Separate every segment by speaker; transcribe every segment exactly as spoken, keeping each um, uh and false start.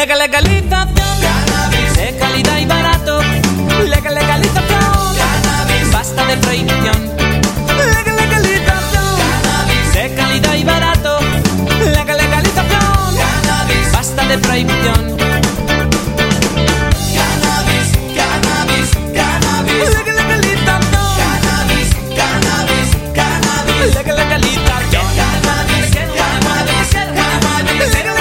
Speaker 1: Legal, legalización, cannabis, de calidad y barato. Legal, legalización, cannabis, basta de prohibición. Legal, legalización, cannabis, de calidad y barato. Legal, legalización, cannabis, basta de prohibición. Cannabis, cannabis, cannabis. Legal, legalización, cannabis, cannabis, cannabis. Legal, legalización, cannabis, cannabis, cannabis. Legal,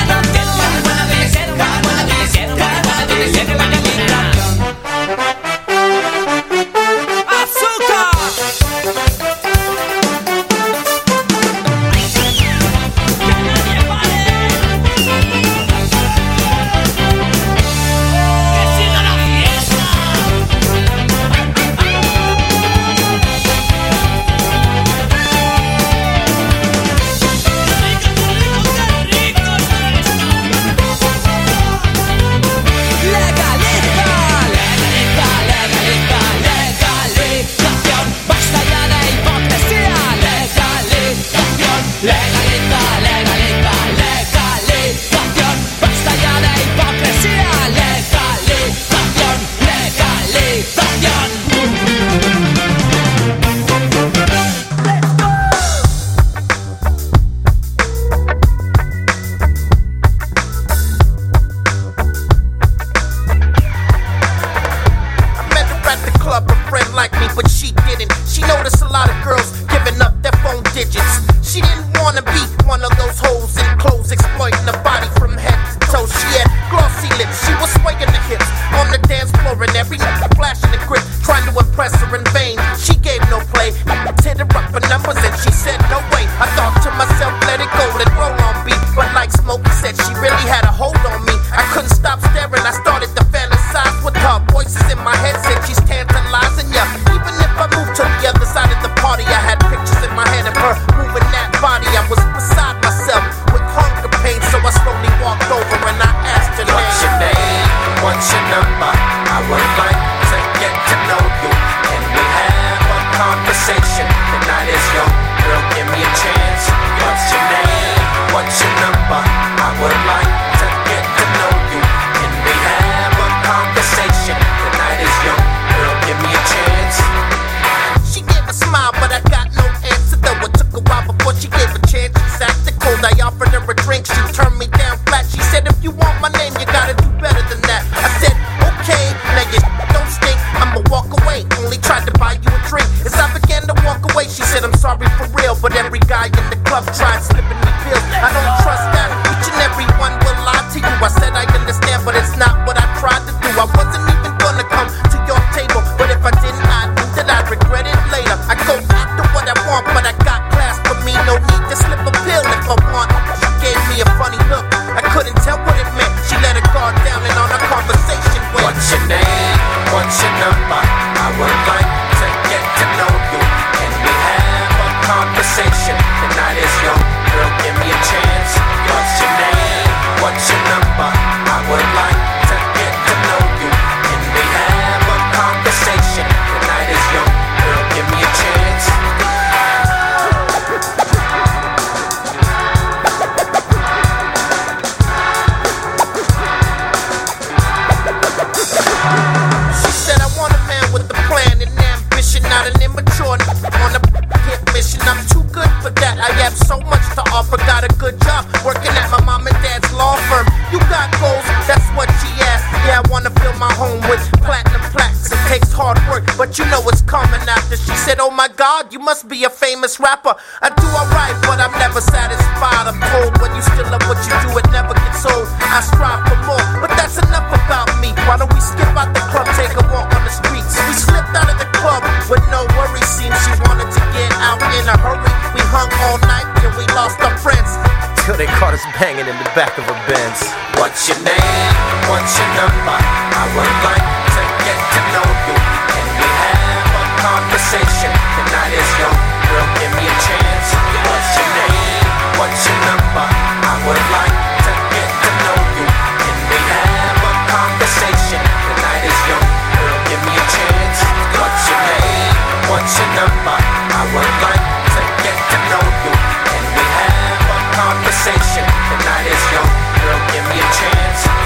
Speaker 2: you must be a famous rapper. I do alright, but I'm never satisfied. I'm told when you still love what you do, it never gets old. I strive for more, but that's enough about me. Why don't we skip out the club, take a walk on the streets? We slipped out of the club with no worries. Seems she wanted to get out in a hurry. We hung all night and we lost our friends till they caught us banging in the back of a Benz. What's your name? What's your number? I would like to get to know you. Can we have a conversation? The night is young, girl, give me a chance. What's your name? What's your number? I would like to get to know you. Can we have a conversation? The night is young, girl, give me a chance. What's your name? What's your number? I would like to get to know you. Can we have a conversation? The night is young, girl, give me a chance.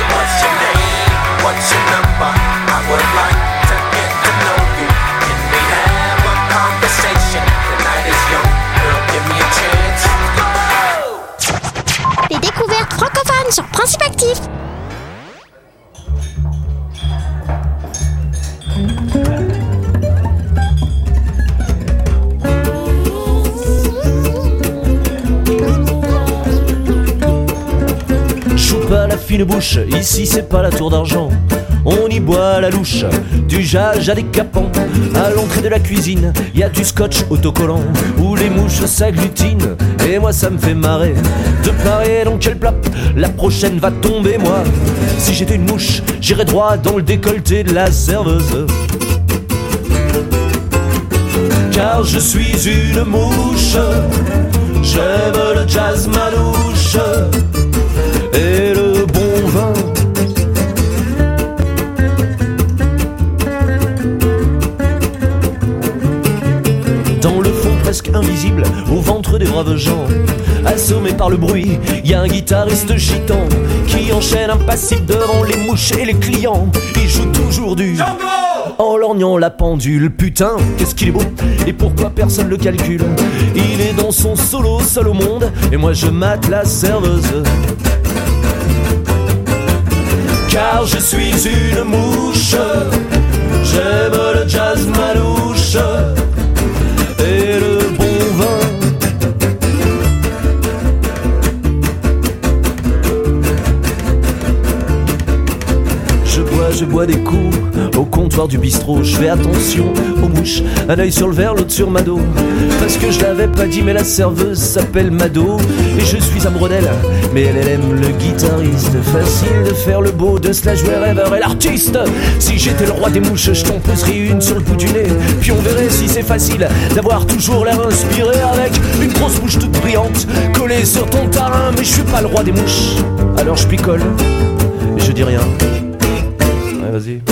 Speaker 3: fine bouche, ici c'est pas la tour d'argent. On y boit à la louche, du jage à des capans. À l'entrée de la cuisine, y a du scotch autocollant où les mouches s'agglutinent. Et moi ça me fait marrer de parier dans quel plat la prochaine va tomber. Moi, si j'étais une mouche, j'irais droit dans le décolleté de la serveuse. Car je suis une mouche, j'aime le jazz manouche et le bon vin. Dans le fond presque invisible, au ventre des braves gens, assommé par le bruit, y a un guitariste gitan qui enchaîne impassible devant les mouches et les clients. Il joue toujours du Django en lorgnant la pendule. Putain, qu'est-ce qu'il est beau, et pourquoi personne le calcule. Il est dans son solo, seul au monde, et moi je mate la serveuse. Car je suis une mouche, j'aime le jazz manouche et le bon vin. Je bois, je bois des coups au comptoir du bistrot. Je fais attention aux mouches, un œil sur le verre, l'autre sur Mado. Parce que je l'avais pas dit, mais la serveuse s'appelle Mado. Et je suis amoureux d'elle, mais elle, elle aime le guitariste. Facile de faire le beau, de se la jouer rêveur et l'artiste. Si j'étais le roi des mouches, je t'en poserais une sur le bout du nez. Puis on verrait si c'est facile d'avoir toujours l'air inspiré avec une grosse mouche toute brillante collée sur ton tarin. Mais je suis pas le roi des mouches, alors je picole et je dis rien. Ouais, vas-y.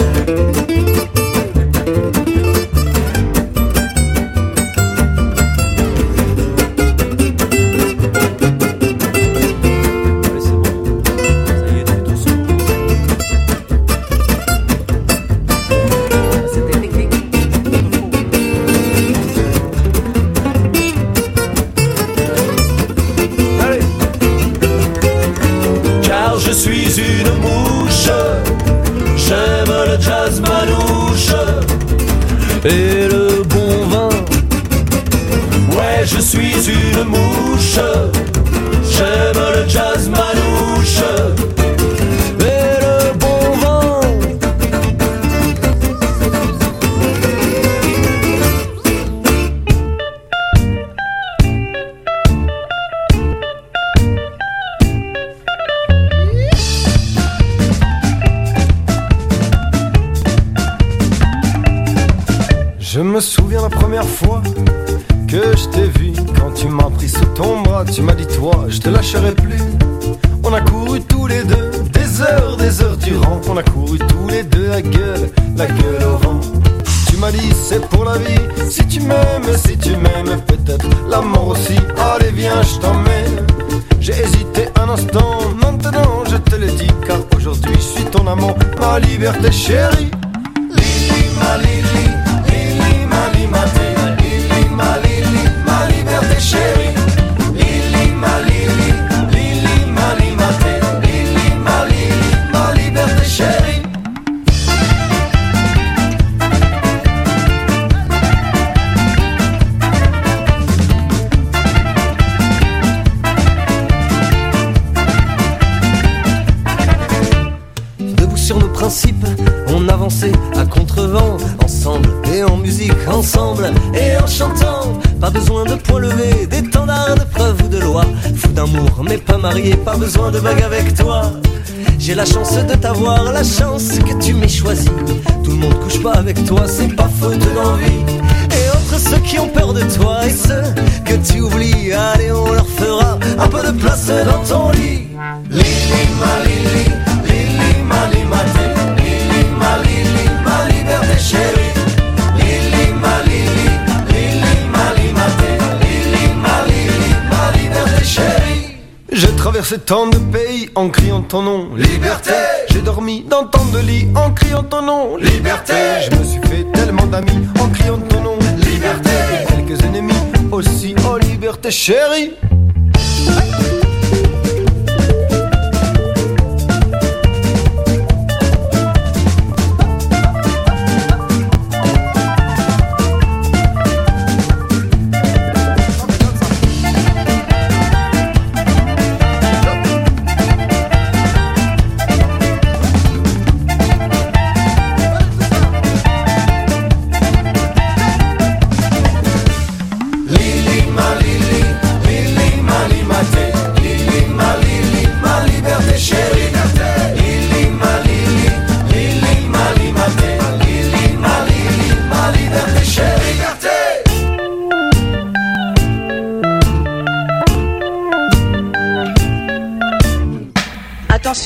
Speaker 3: Je suis une mouche, j'aime le jazz manouche et le bon vin. Ouais, je suis une mouche, j'aime le jazz manouche et le bon vin.
Speaker 4: Je me souviens la première fois que je t'ai vu, quand tu m'as pris sous ton bras, tu m'as dit toi, je te lâcherai plus. On a couru tous les deux, des heures, des heures durant. On a couru tous les deux la gueule, la gueule au vent. Tu m'as dit c'est pour la vie, si tu m'aimes, si tu m'aimes, peut-être la mort aussi. Allez viens, je t'emmène. J'ai hésité un instant, maintenant je te le dis, car aujourd'hui je suis ton amant, ma liberté chérie. Lili, ma Lili, Lili, ma Limaté, Lili, ma Lili, ma liberté chérie. Lili, ma Lili, Lili, ma Limaté, Lili, ma Lili, ma liberté chérie.
Speaker 3: Debout sur nos principes, on avançait à contre-vent, ensemble et en musique, ensemble et en chantant. Pas besoin de points levés, d'étendards, de preuves ou de loi. Fou d'amour mais pas marié, pas besoin de bague avec toi. J'ai la chance de t'avoir, la chance que tu m'aies choisi. Tout le monde couche pas avec toi, c'est pas faute d'envie. Et entre ceux qui ont peur de toi et ceux que tu oublies, allez on leur fera un peu de place dans ton lit. Lili, ma Lili, Lili, ma Limaté, Lili, ma Lili, ma liberté chérie. Lili, ma Lili, Lili, ma Limaté, Lili, ma Lili, ma liberté chérie.
Speaker 4: J'ai traversé tant de pays en criant ton nom, liberté. J'ai dormi dans tant de lits en criant ton nom, liberté. Je me suis fait tellement d'amis en criant ton nom, liberté. Quelques ennemis aussi, oh liberté chérie.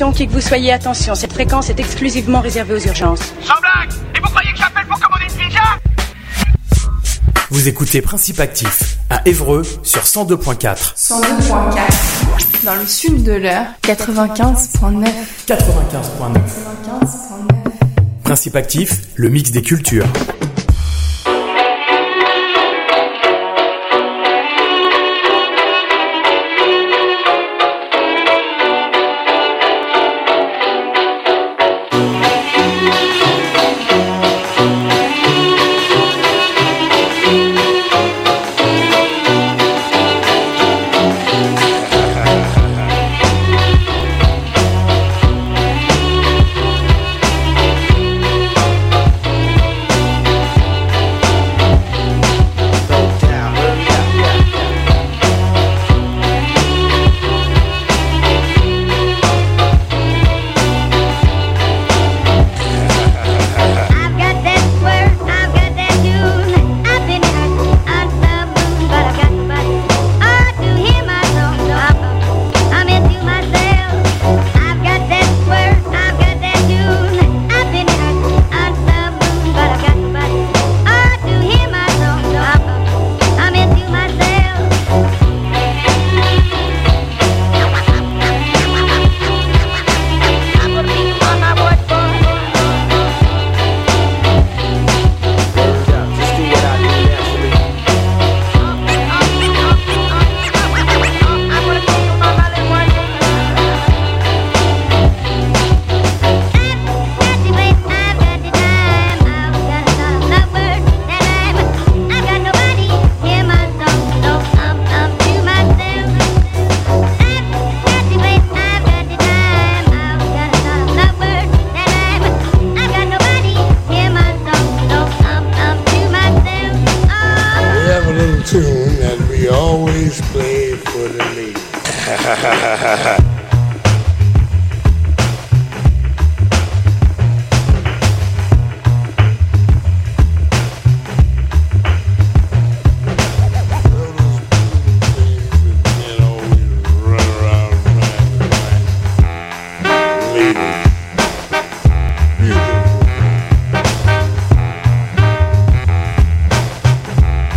Speaker 5: Attention, qui que vous soyez, attention, cette fréquence est exclusivement réservée aux urgences.
Speaker 6: Sans blague! Et vous croyez que j'appelle pour commander une pizza?
Speaker 7: Vous écoutez Principe Actif à Évreux sur cent deux point quatre.
Speaker 8: cent deux point quatre. Dans le sud de l'heure, quatre-vingt-quinze point neuf.
Speaker 7: quatre-vingt-quinze point neuf.
Speaker 8: quatre-vingt-quinze point neuf.
Speaker 7: Principe Actif, le mix des cultures.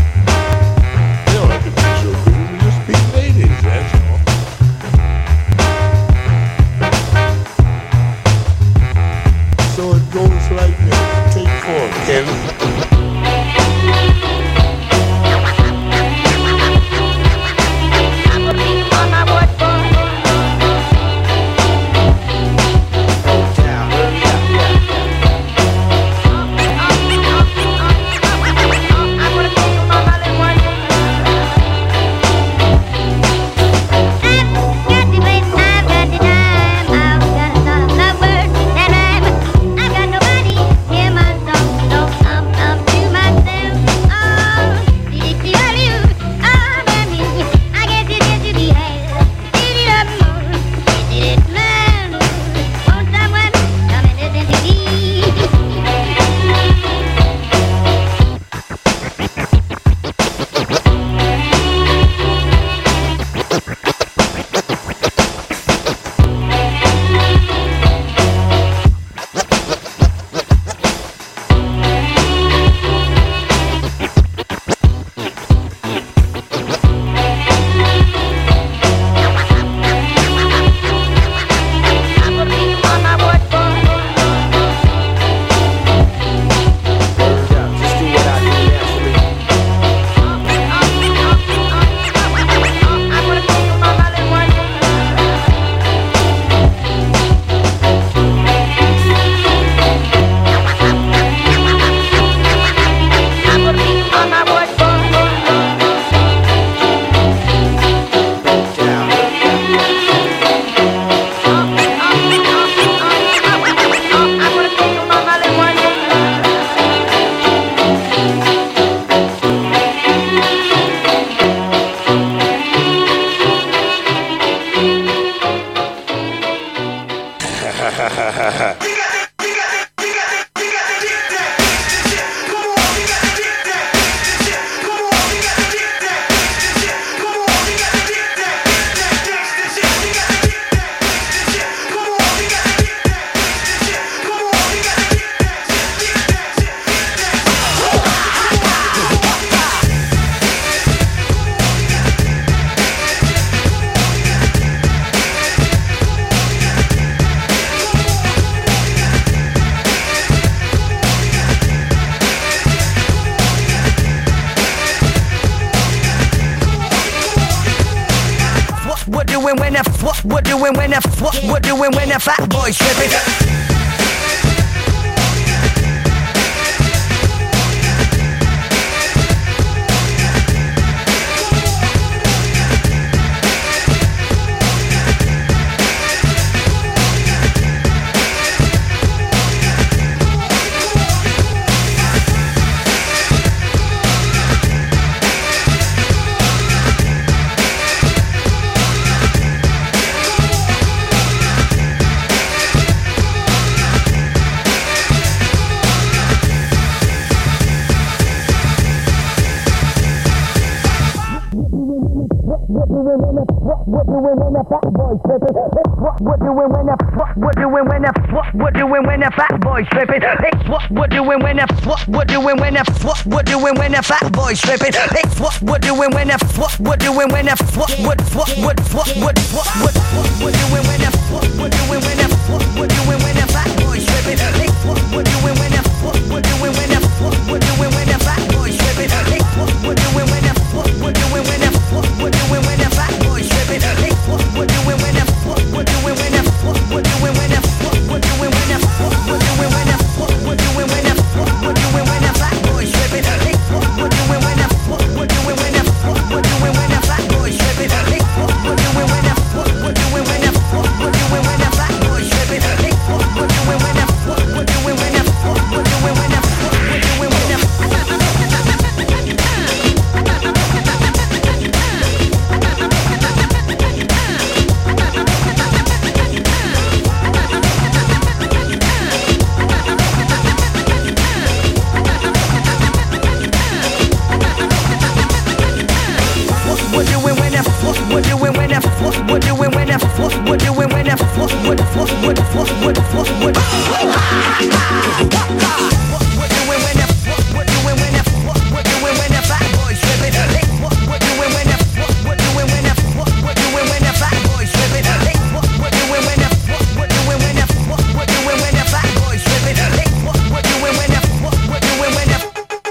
Speaker 9: Just be ladies, that's all. doing when that what we're doing when that what we're doing when that fat boy tripping. What doing when that fat boy tripping? What what doing when that what what doing when that what what doing when that fat boy tripping? What what doing when that what what doing when that what what doing when that fat boy tripping? What what doing when that what what doing when that what what what what what what what what what doing when that what what doing when that what what doing when that fat boy tripping? What what doing when that what what doing when that what what doing when that fat boy tripping? What what doing when that what what doing when that what what doing when that fat boy tripping? What what doing when that what what doing when that what what doing when that what what doing when that what what doing when that what what doing when that what what doing when that fat boy tripping? What what doing when that what what doing when that what what doing when that fat boy tripping? What what doing when that what what doing when that what what doing when that fat boy tripping? What what doing when that what what doing when that what what doing when that what what doing when that What doing when that what what doing when that what what doing when that what what doing when that what what what what what what what what what doing when that what what doing when that what what doing when that fat boy tripping? What what doing when that what what doing when that what what doing when that fat boy tripping? What what doing when that what what doing when that what what doing when that fat boy tripping? What what doing when that what what doing when that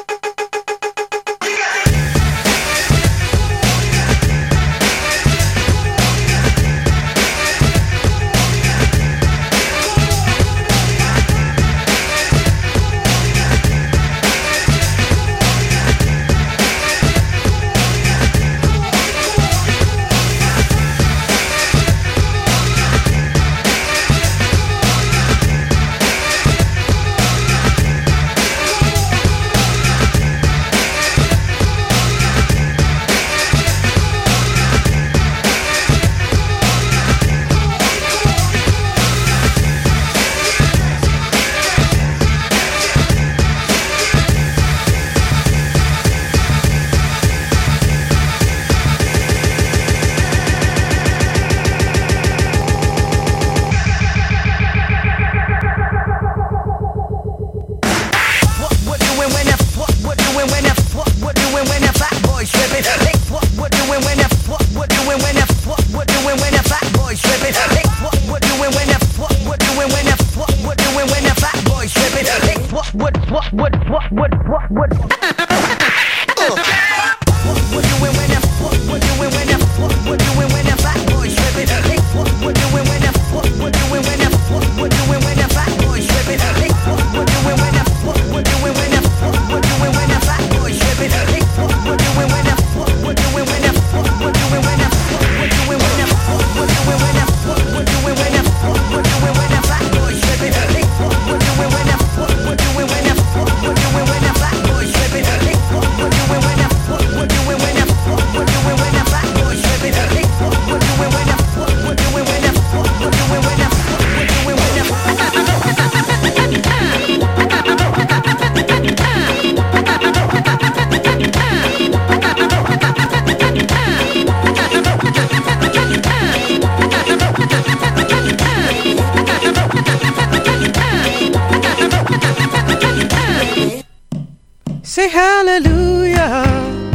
Speaker 10: Say hallelujah,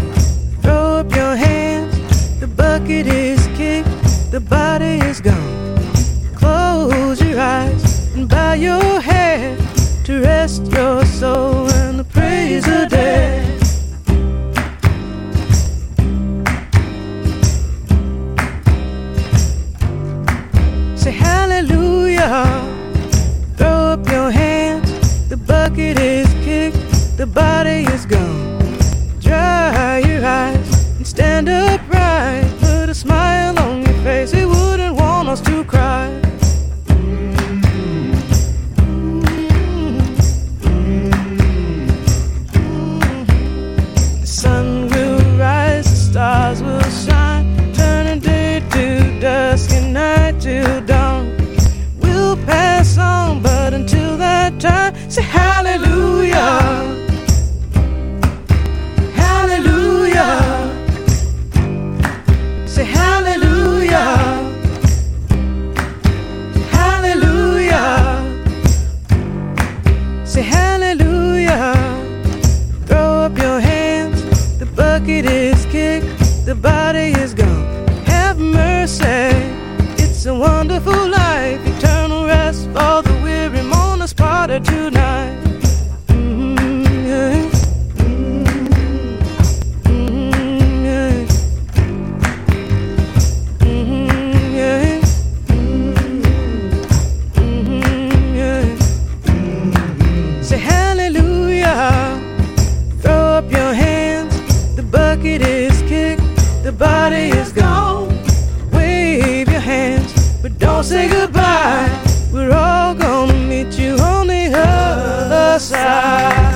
Speaker 10: throw up your hands. The bucket is kicked, the body is gone. Close your eyes and bow your head to rest your soul and the praise the dead. bucket is kicked, the body is gone. Dry your eyes and stand upright. Put a smile on your face, he wouldn't want us to cry. The sun will rise, the stars will shine, turning day to dusk and night till dawn. We'll pass on, but until that time, say hallelujah. Say hallelujah, hallelujah, say hallelujah. Throw up your hands, the bucket is kicked, the body is gone. Have mercy, it's a wonderful life. Eternal rest for the weary mourners parted tonight. Mm-hmm, yeah. It is kicked, the body is gone. Wave your hands, but don't say goodbye. We're all gonna meet you on the other side.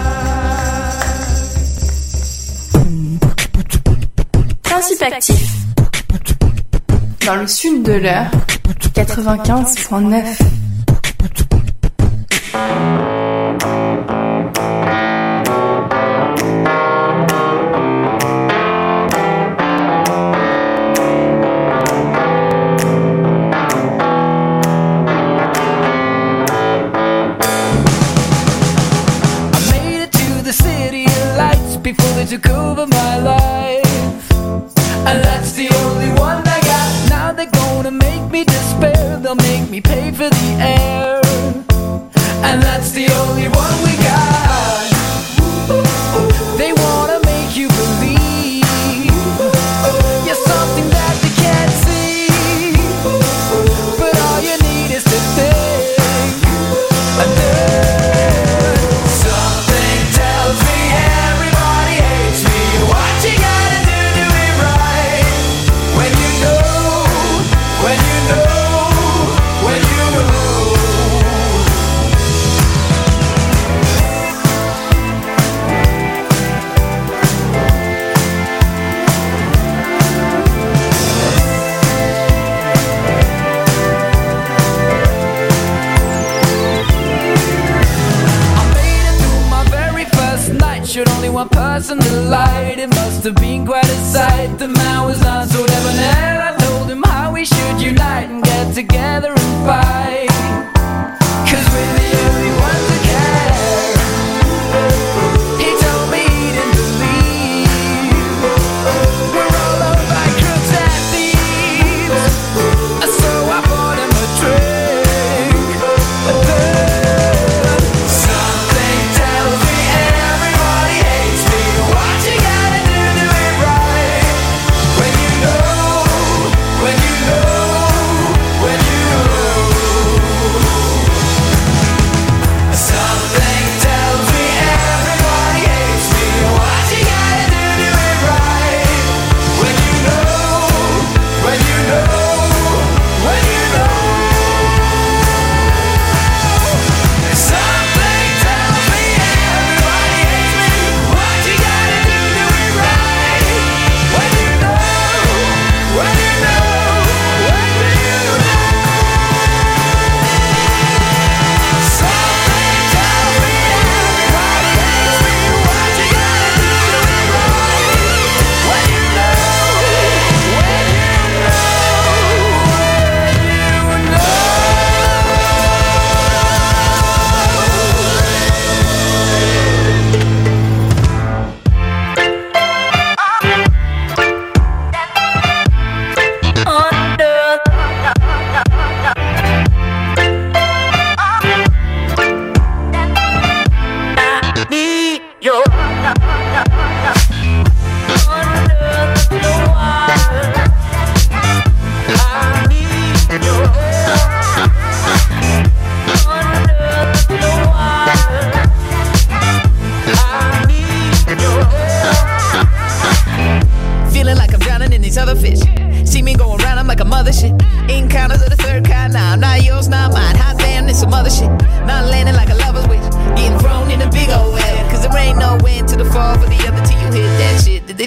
Speaker 8: Principe actif. Dans le sud de l'heure, quatre-vingt-quinze virgule neuf.
Speaker 1: Took over my life, and that's the only one I got. Now they're gonna make me despair, they'll make me pay for the air, and that's the only one we got. They wanna make you believe you're something that they can't see, but all you need is to think, and then something tells me everybody hates me. What you gotta do to be right? When you know, when you know, when you know. I made it through my very first night. Showed only one person the light. It must have been quite a sight. The man was not so debonair. I told him how we should unite and get together and fight, 'cause we're the only ones that care. He told me he didn't believe we're all owned by crooks and thieves, so I bought him a drink. Then something tells me everybody hates me. What you gotta do to be right? When you know, when you know, when you know.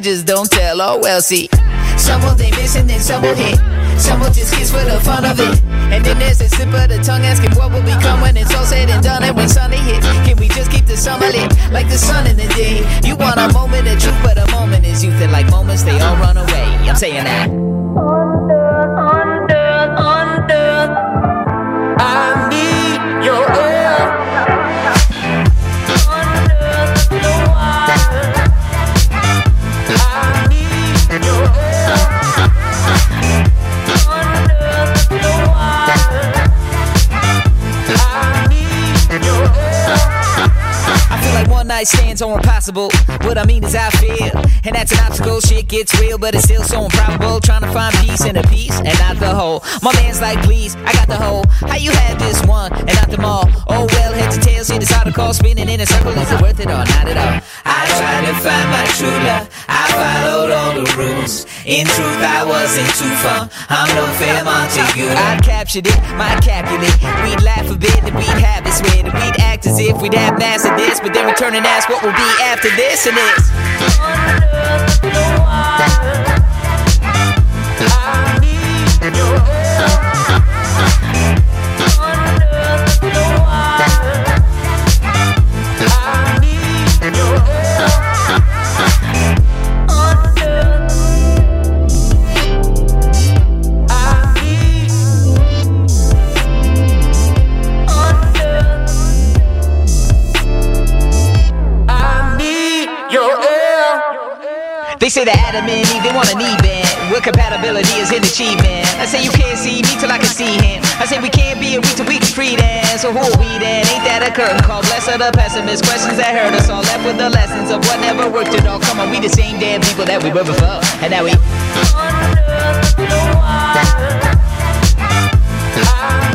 Speaker 11: just don't tell. Oh well, see, some will they missing and some will hit. Some will just kiss for the fun of it. And then there's a slip of the tongue asking what will become when it's all said and done. And when Sunday hits, can we just keep the summer lit like the sun in the day? You want a moment of truth, but a moment is youth. And like moments, they all run away. I'm saying that. Under, under, under, I need your air. Under the wire, I need your air. I feel like one night stands are impossible. What I mean is I feel, and that's an obstacle. Shit gets real, but it's still so improbable. Trying to find peace in a piece and not the whole. My man's like, please, I got the whole. How you had this one and not them all? Oh well, heads and tails, see this article spinning in a circle. Is it worth it or not at all? I tried to find my true love. I followed all the rules. In truth, I wasn't too fun. I'm no fair Montague. I captured it, my Capulet. We'd laugh a bit and we'd have this with it. We'd act as if we'd have mastered this, but then we turn and ask what will be after this, and it's under the wire. I need your help. Under the wire. I need your help. Under. I need. Under. I need your air. They say that Adam and Eve, they want an even. What compatibility is in achievement? I say you can't see me till I can see him. I say we can't be a week till we can free then. So who are we then? Ain't that a curtain call? Bless of the pessimist. Questions that hurt us all. Left with the lessons of what never worked at all. Come on, we the same damn people that we were before. And now we under the wire. I